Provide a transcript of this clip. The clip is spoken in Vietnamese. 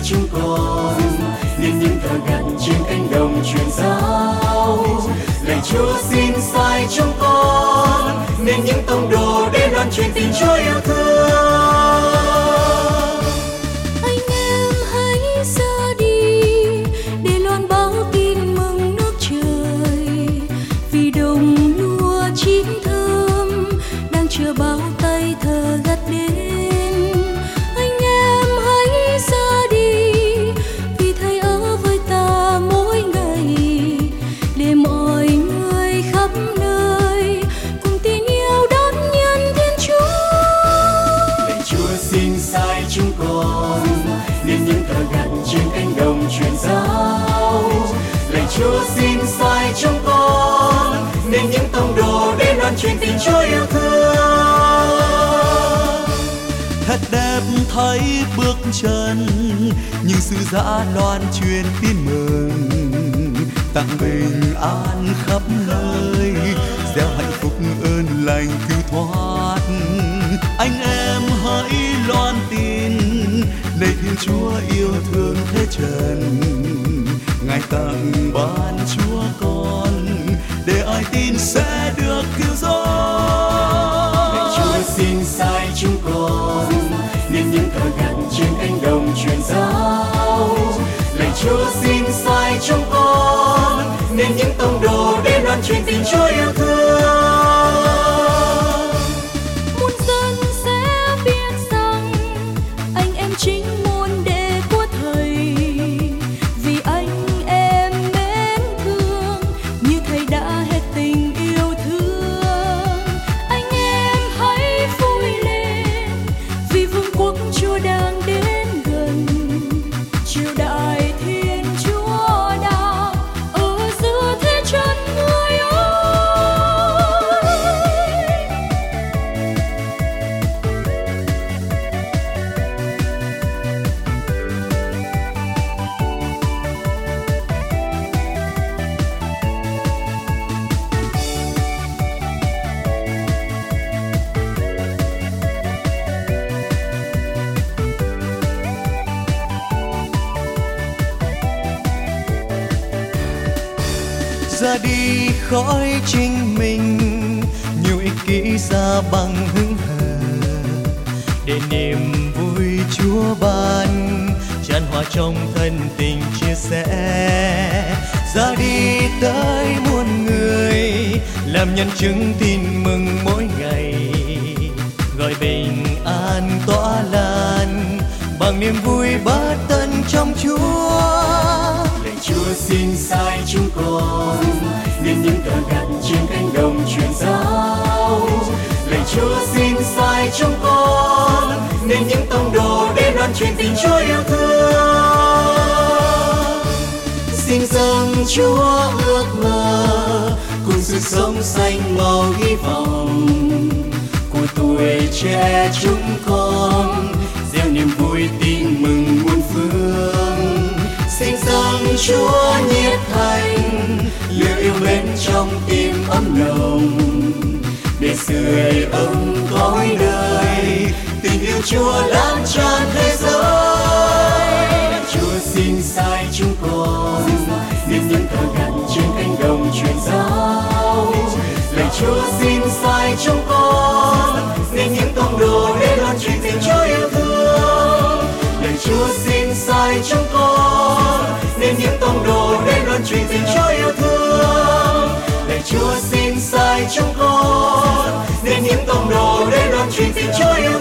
chúng con, nên những thợ gặt trên cánh đồng truyền giáo. Lạy Chúa xin sai chúng con, nên những tông đồ để loan truyền tình Chúa yêu thương. Anh em hãy ra đi để loan báo tin mừng nước trời, vì đồng lúa chín thơm đang chờ bao tay thợ gặt đến. Anh em hãy ra đi vì Thầy ở với ta mỗi ngày, để mọi người khắp nơi cùng tin yêu đón nhận Thiên Chúa. Lạy Chúa xin sai chúng con, nên những thợ gặt trên cánh đồng truyền giáo. Lạy Chúa xin sai chúng con, nên những tông đồ để loan truyền tình Chúa yêu thương. Thật đẹp thấy bước chân những sứ giả loan truyền tin mừng, tặng bình an khắp nơi, gieo hạnh phúc ơn lành cứu thoát. Anh em hãy loan tin lạy Thiên Chúa yêu thương thế trần, Ngài tặng ban Chúa con để ai tin sẽ được cứu rỗi. Lạy Chúa xin sai chúng con, nên những thợ gặt trên cánh đồng truyền giáo. Lạy Chúa xin sai chúng con, nên những tông đồ để loan truyền tình Chúa yêu thương. Muôn dân sẽ biết rằng anh em chính môn đệ của Thầy, vì anh em mến thương như Thầy đã hết tình yêu thương. Anh em hãy vui lên vì vương quốc Chúa đang đến gần, triều đại Thiên Chúa đang ở giữa thế chân người ơi. Ra đi khỏi chính mình, nhiều ích kỷ ra bằng hững hờ, để niềm vui Chúa ban tràn hòa trong thân tình chia sẻ. Ra đi tới muôn người, làm nhân chứng tin mừng mỗi ngày, gọi bình an tỏa lan bằng niềm vui bất tận trong Chúa. Lạy Chúa xin sai chúng con, nên những thợ gặt trên cánh đồng truyền giáo. Lạy Chúa xin sai chúng con, nên những tông đồ để loan truyền tình Chúa yêu thương. Xin dâng Chúa ước mơ cùng sự sống xanh màu hy vọng của tuổi trẻ chúng con, gieo niềm vui tin mừng muôn phương. Xin dâng Chúa nhiệt thành lửa yêu mến trong tim ấm lòng, để sưởi ấm cõi đời tình yêu Chúa lan tràn thế giới. Chúa xin sai chúng con, nên những thợ gặt trên cánh đồng truyền giáo. Lạy Chúa xin sai chúng con, nên những tông đồ để loan truyền tình Chúa yêu thương. Lạy Chúa xin sai chúng con, nên những tông đồ để loan truyền tình Chúa yêu thương. Lạy Chúa xin sai chúng con, nên những tông đồ để loan truyền tình Chúa yêu